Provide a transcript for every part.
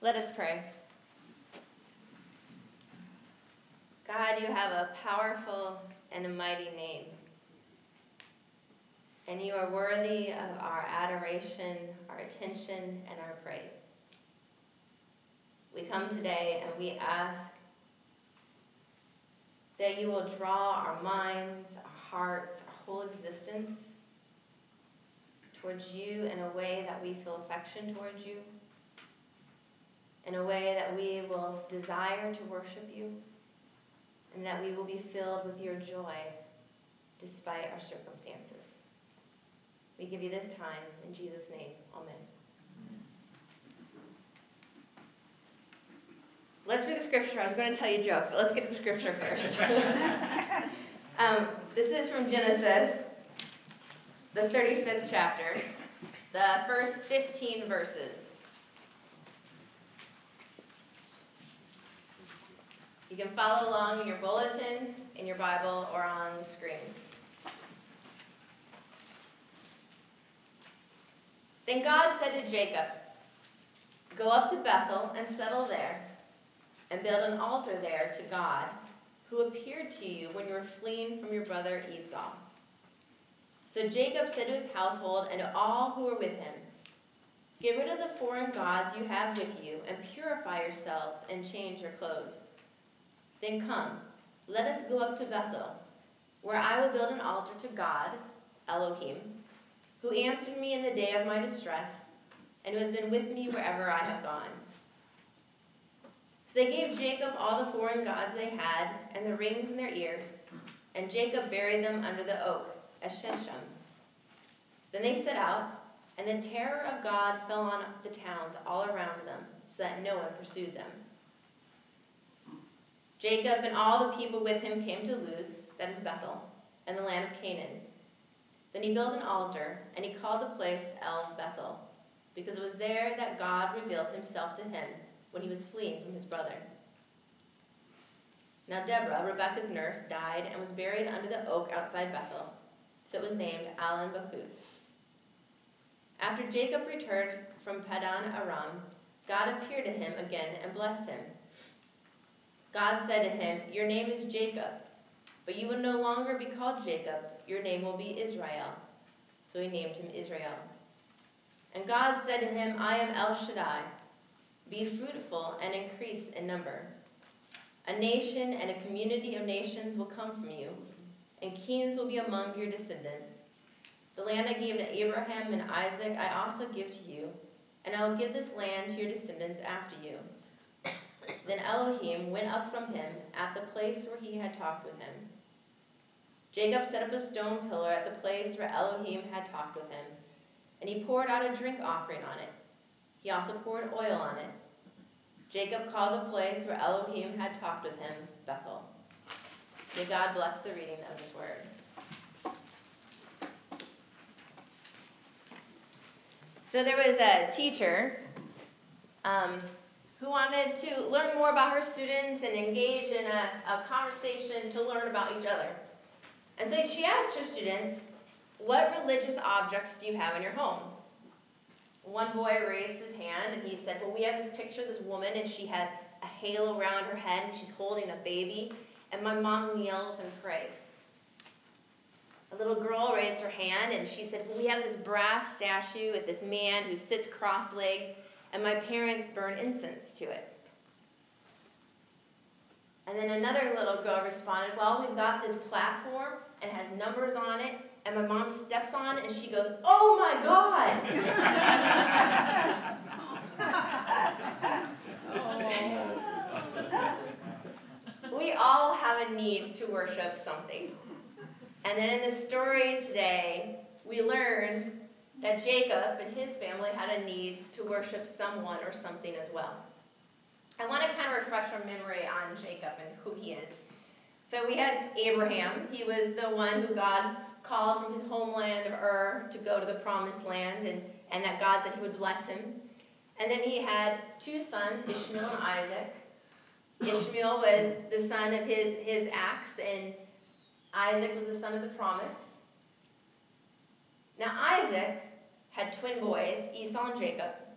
Let us pray. God, you have a powerful and a mighty name, and you are worthy of our adoration, our attention, and our praise. We come today and we ask that you will draw our minds, our hearts, our whole existence towards you in a way that we feel affection towards you, in a way that we will desire to worship you, and that we will be filled with your joy despite our circumstances. We give you this time in Jesus' name. Amen. Let's read the scripture. I was going to tell you a joke, but let's get to the scripture first. This is from Genesis, the 35th chapter, the first 15 verses. You can follow along in your bulletin, in your Bible, or on the screen. Then God said to Jacob, "Go up to Bethel and settle there, and build an altar there to God, who appeared to you when you were fleeing from your brother Esau." So Jacob said to his household and to all who were with him, "Get rid of the foreign gods you have with you, and purify yourselves and change your clothes. Then come, let us go up to Bethel, where I will build an altar to God, Elohim, who answered me in the day of my distress, and who has been with me wherever I have gone." So they gave Jacob all the foreign gods they had, and the rings in their ears, and Jacob buried them under the oak at Shechem. Then they set out, and the terror of God fell on the towns all around them, so that no one pursued them. Jacob and all the people with him came to Luz, that is Bethel, and the land of Canaan. Then he built an altar, and he called the place El Bethel, because it was there that God revealed himself to him when he was fleeing from his brother. Now Deborah, Rebekah's nurse, died and was buried under the oak outside Bethel, so it was named Allon Bachuth. After Jacob returned from Paddan Aram, God appeared to him again and blessed him. God said to him, "Your name is Jacob, but you will no longer be called Jacob. Your name will be Israel." So he named him Israel. And God said to him, "I am El Shaddai. Be fruitful and increase in number. A nation and a community of nations will come from you, and kings will be among your descendants. The land I gave to Abraham and Isaac I also give to you, and I will give this land to your descendants after you." Then Elohim went up from him at the place where he had talked with him. Jacob set up a stone pillar at the place where Elohim had talked with him, and he poured out a drink offering on it. He also poured oil on it. Jacob called the place where Elohim had talked with him Bethel. May God bless the reading of his word. So there was a teacher who wanted to learn more about her students and engage in a conversation to learn about each other. And so she asked her students, "What religious objects do you have in your home?" One boy raised his hand and he said, "Well, we have this picture of this woman and she has a halo around her head and she's holding a baby, and my mom kneels and prays." A little girl raised her hand and she said, "Well, we have this brass statue with this man who sits cross-legged, and my parents burn incense to it." And then another little girl responded, "Well, we've got this platform and it has numbers on it, and my mom steps on it and she goes, 'Oh my God!'" We all have a need to worship something. And then in the story today, we learn that Jacob and his family had a need to worship someone or something as well. I want to kind of refresh our memory on Jacob and who he is. So we had Abraham. He was the one who God called from his homeland of Ur to go to the promised land, and that God said he would bless him. And then he had two sons, Ishmael and Isaac. Ishmael was the son of his axe, and Isaac was the son of the promise. Now Isaac had twin boys, Esau and Jacob.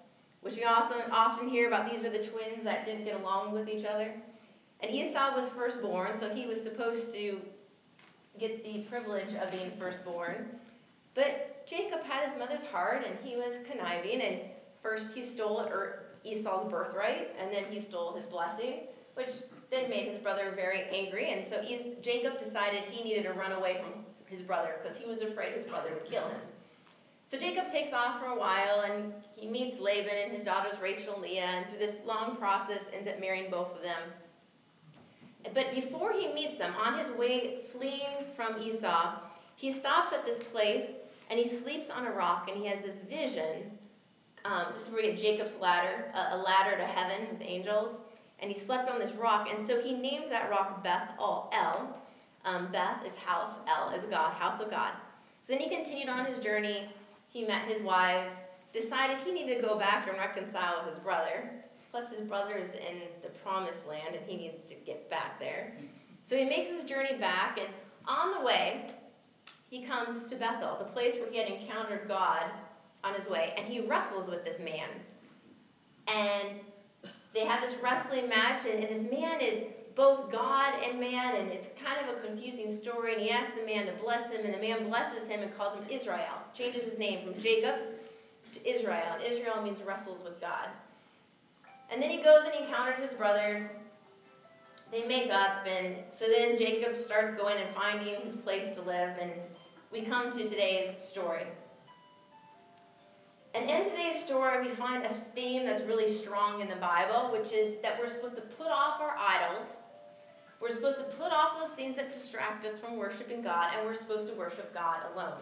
which we also often hear about. These are the twins that didn't get along with each other. And Esau was firstborn, so he was supposed to get the privilege of being firstborn. But Jacob had his mother's heart, and he was conniving, and first he stole Esau's birthright, and then he stole his blessing, which then made his brother very angry. And so Jacob decided he needed to run away from his brother because he was afraid his brother would kill him. So Jacob takes off for a while, and he meets Laban and his daughters Rachel and Leah, and through this long process ends up marrying both of them. But before he meets them, on his way fleeing from Esau, he stops at this place, and he sleeps on a rock, and he has this vision. This is where we get Jacob's ladder, a ladder to heaven with angels. And he slept on this rock, and so he named that rock Beth-el. Beth is house, El is God, house of God. So then he continued on his journey. He met his wives, decided he needed to go back and reconcile with his brother. Plus his brother is in the promised land, and he needs to get back there. So he makes his journey back, and on the way, he comes to Bethel, the place where he had encountered God on his way, and he wrestles with this man. And they have this wrestling match, and this man is both God and man, and it's kind of a confusing story, and he asks the man to bless him, and the man blesses him and calls him Israel, changes his name from Jacob to Israel, and Israel means wrestles with God. And then he goes and he encounters his brothers. They make up, and so then Jacob starts going and finding his place to live, and we come to today's story. And in today's story, we find a theme that's really strong in the Bible, which is that we're supposed to put off our idols. We're supposed to put off those things that distract us from worshiping God, and we're supposed to worship God alone.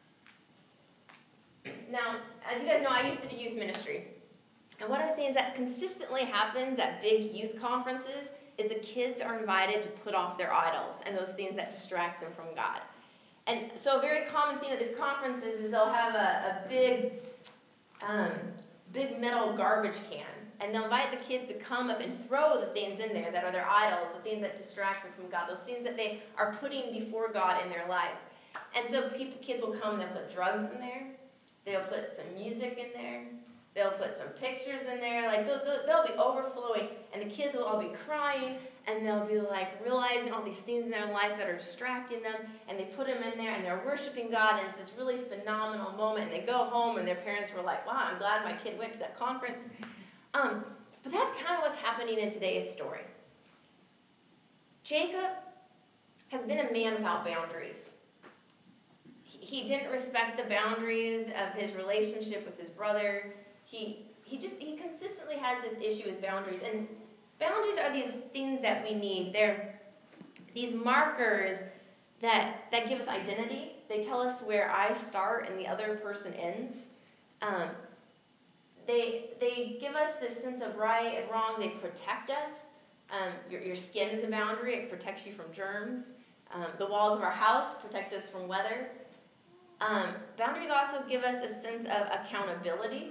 Now, as you guys know, I used to do youth ministry. And one of the things that consistently happens at big youth conferences is the kids are invited to put off their idols and those things that distract them from God. And so a very common thing at these conferences is they'll have a big metal garbage can, and they'll invite the kids to come up and throw the things in there that are their idols, the things that distract them from God, those things that they are putting before God in their lives. And so kids will come, they'll put drugs in there, they'll put some music in there, they'll put some pictures in there, like they'll be overflowing, and the kids will all be crying, and they'll be like realizing all these things in their life that are distracting them, and they put them in there, and they're worshiping God, and it's this really phenomenal moment, and they go home, and their parents were like, wow, I'm glad my kid went to that conference. But that's kind of what's happening in today's story. Jacob has been a man without boundaries. He didn't respect the boundaries of his relationship with his brother. He consistently has this issue with boundaries, and boundaries are these things that we need. They're these markers that give us identity. They tell us where I start and the other person ends. They give us this sense of right and wrong. They protect us. Your skin is a boundary. It protects you from germs. The walls of our house protect us from weather. Boundaries also give us a sense of accountability.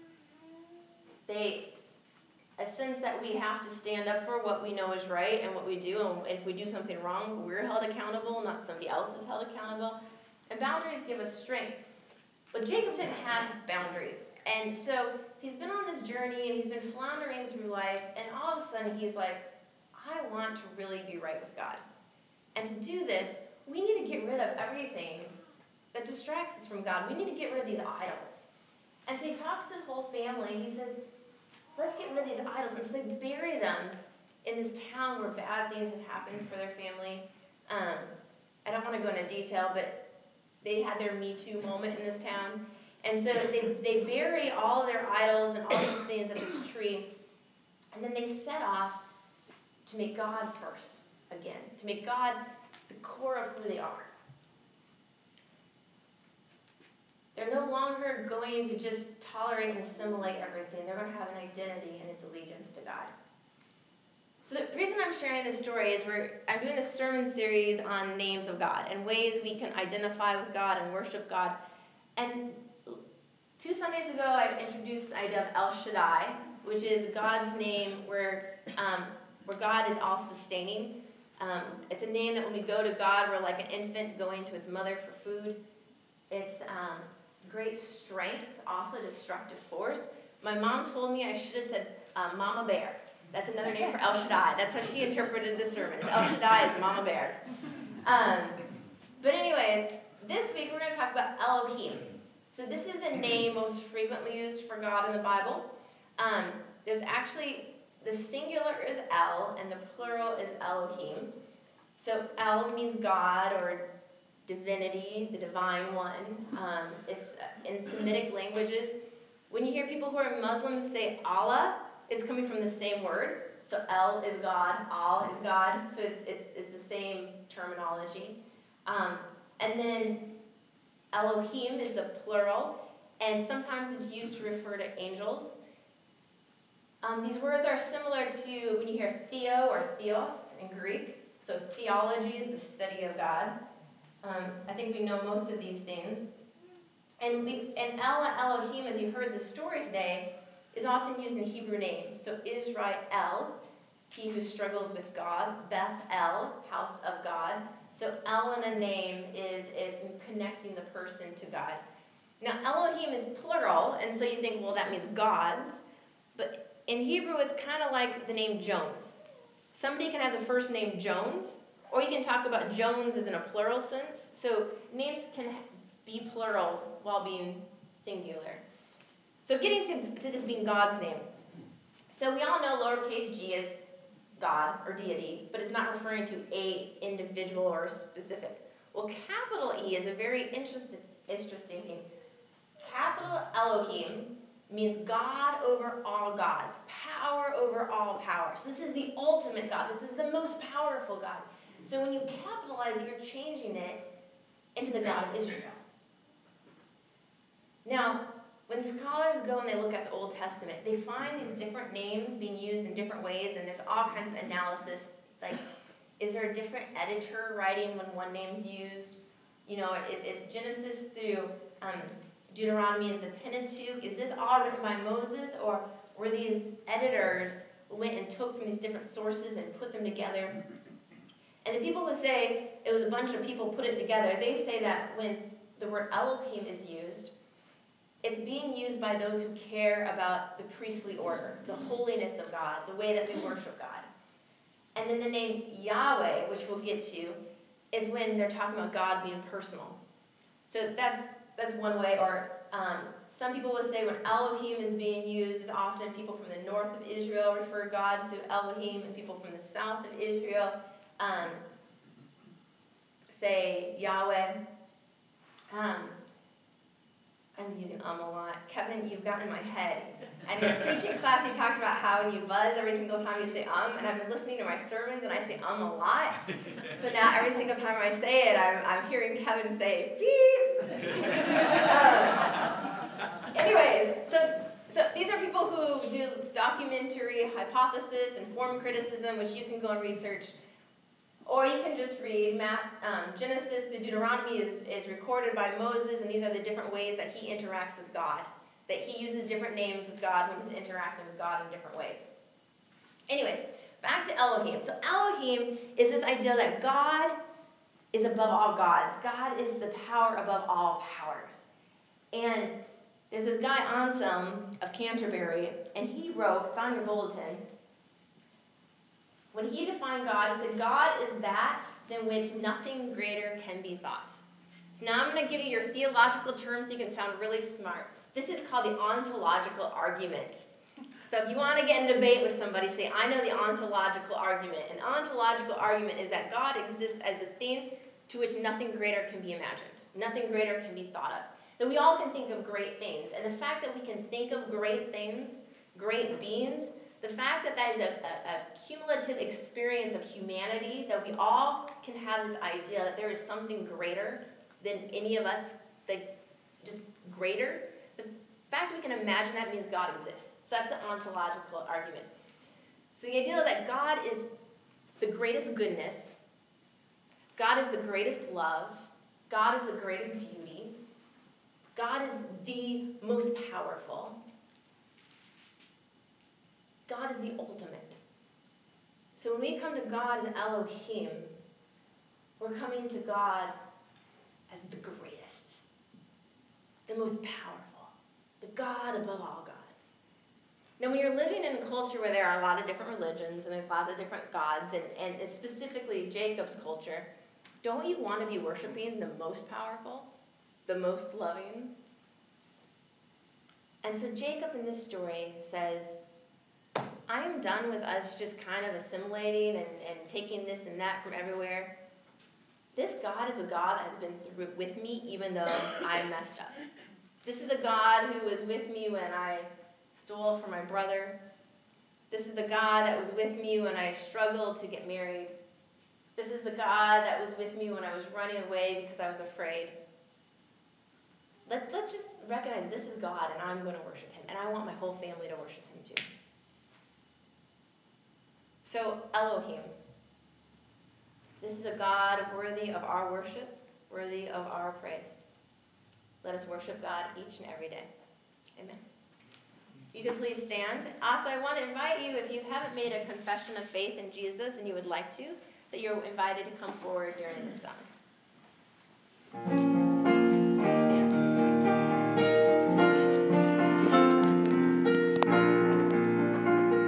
A sense that we have to stand up for what we know is right and what we do, and if we do something wrong, we're held accountable, not somebody else is held accountable. And boundaries give us strength. But Jacob didn't have boundaries. And so he's been on this journey, and he's been floundering through life, and all of a sudden he's like, I want to really be right with God. And to do this, we need to get rid of everything that distracts us from God. We need to get rid of these idols. And so he talks to his whole family, and he says, let's get rid of these idols. And so they bury them in this town where bad things had happened for their family. I don't want to go into detail, but they had their Me Too moment in this town. And so they bury all their idols and all these things in this tree. And then they set off to make God first again, to make God the core of who they are. They're no longer going to just tolerate and assimilate everything. They're going to have an identity and its allegiance to God. So the reason I'm sharing this story is I'm doing this sermon series on names of God and ways we can identify with God and worship God. And 2 Sundays ago, I introduced the idea of El Shaddai, which is God's name where God is all sustaining. It's a name that when we go to God, we're like an infant going to its mother for food. It's great strength, also destructive force. My mom told me I should have said Mama Bear. That's another name for El Shaddai. That's how she interpreted the sermon. El Shaddai is Mama Bear. But anyways, this week we're going to talk about Elohim. So this is the name most frequently used for God in the Bible. There's actually, the singular is El, and the plural is Elohim. So El means God or divinity, the divine one. It's in Semitic languages. When you hear people who are Muslims say Allah, it's coming from the same word. So El is God, Al is God. So it's the same terminology. And then Elohim is the plural, and sometimes it's used to refer to angels. These words are similar to when you hear theo or theos in Greek. So theology is the study of God. I think we know most of these things. And Elohim, as you heard the story today, is often used in Hebrew names. So Israel, he who struggles with God. Beth El, house of God. So El in a name is connecting the person to God. Now Elohim is plural, and so you think, well, that means gods. But in Hebrew, it's kind of like the name Jones. Somebody can have the first name Jones, or you can talk about Jones as in a plural sense. So names can be plural while being singular. So getting to this being God's name. So we all know lowercase g is God or deity, but it's not referring to a individual or a specific. Well, capital E is a very interesting thing. Capital Elohim means God over all gods, power over all power. So this is the ultimate God. This is the most powerful God. So when you capitalize, you're changing it into the God of Israel. Now, when scholars go and they look at the Old Testament, they find these different names being used in different ways, and there's all kinds of analysis. Like, is there a different editor writing when one name's used? You know, is Genesis through Deuteronomy is the Pentateuch? Is this all written by Moses, or were these editors who went and took from these different sources and put them together? And the people who say it was a bunch of people put it together, they say that when the word Elohim is used, it's being used by those who care about the priestly order, the holiness of God, the way that we worship God. And then the name Yahweh, which we'll get to, is when they're talking about God being personal. So that's one way. Or some people will say when Elohim is being used, it's often people from the north of Israel refer God to Elohim, and people from the south of Israel say Yahweh. I'm using a lot. Kevin, you've gotten in my head. And in preaching class, you talked about how when you buzz every single time you say and I've been listening to my sermons and I say a lot. So now every single time I say it, I'm hearing Kevin say beep. Anyways, so these are people who do documentary hypothesis and form criticism, which you can go and research. Or you can just read Genesis, the Deuteronomy is recorded by Moses, and these are the different ways that he interacts with God, that he uses different names with God when he's interacting with God in different ways. Anyways, back to Elohim. So Elohim is this idea that God is above all gods. God is the power above all powers. And there's this guy, Anselm of Canterbury, and he wrote, it's on your bulletin, when he defined God, he said, God is that than which nothing greater can be thought. So now I'm going to give you your theological terms so you can sound really smart. This is called the ontological argument. So if you want to get in a debate with somebody, say, I know the ontological argument. An ontological argument is that God exists as the thing to which nothing greater can be imagined. Nothing greater can be thought of. That we all can think of great things. And the fact that we can think of great things, great beings, the fact that that is a cumulative experience of humanity, that we all can have this idea that there is something greater than any of us, like just greater. The fact we can imagine that means God exists. So that's the ontological argument. So the idea is that God is the greatest goodness. God is the greatest love. God is the greatest beauty. God is the most powerful. God is the ultimate. So when we come to God as Elohim, we're coming to God as the greatest, the most powerful, the God above all gods. Now, when you're living in a culture where there are a lot of different religions and there's a lot of different gods, and specifically Jacob's culture, don't you want to be worshiping the most powerful, the most loving? And so Jacob in this story says, I am done with us just kind of assimilating and taking this and that from everywhere. This God is a God that has been with me even though I messed up. This is the God who was with me when I stole from my brother. This is the God that was with me when I struggled to get married. This is the God that was with me when I was running away because I was afraid. Let's just recognize this is God, and I'm going to worship him, and I want my whole family to worship him too. So, Elohim. This is a God worthy of our worship, worthy of our praise. Let us worship God each and every day. Amen. You can please stand. Also, I want to invite you, if you haven't made a confession of faith in Jesus and you would like to, that you're invited to come forward during this song.